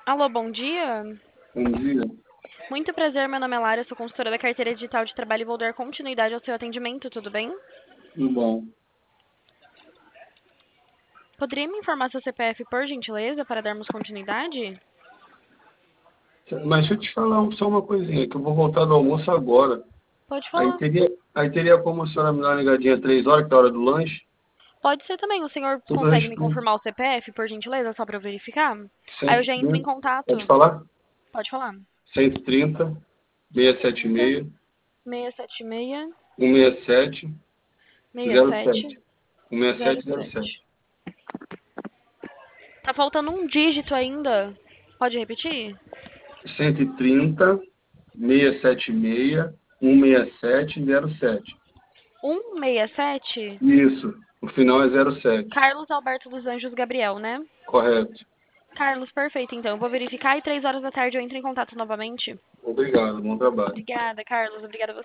Alô, bom dia. Bom dia. Muito prazer, meu nome é Lara, sou consultora da carteira digital de trabalho e vou dar continuidade ao seu atendimento, tudo bem? Tudo bom. Poderia me informar seu CPF, por gentileza, para darmos continuidade? Mas deixa eu te falar só uma coisinha, que eu vou voltar do almoço agora. Pode Aí falar. teria, aí teria como a senhora me dar uma ligadinha 3 horas, que é a hora do lanche? Pode ser também. O senhor Tudo consegue me responde. confirmar o CPF, por gentileza, só para eu verificar? Aí eu já entro em 130, pode contato. falar? Pode falar. 130, 130, 676, 676, 167, 67, 07. 16707. 07. Tá faltando um dígito ainda. Pode repetir? 130, 676, 16707. 167. Isso. O final é 07. Carlos Alberto dos Anjos Gabriel, né? Correto. Carlos, perfeito. Então, eu vou verificar e 3 horas da tarde eu entro em contato novamente. Obrigado. Bom trabalho. Obrigada, Carlos. Obrigada a você.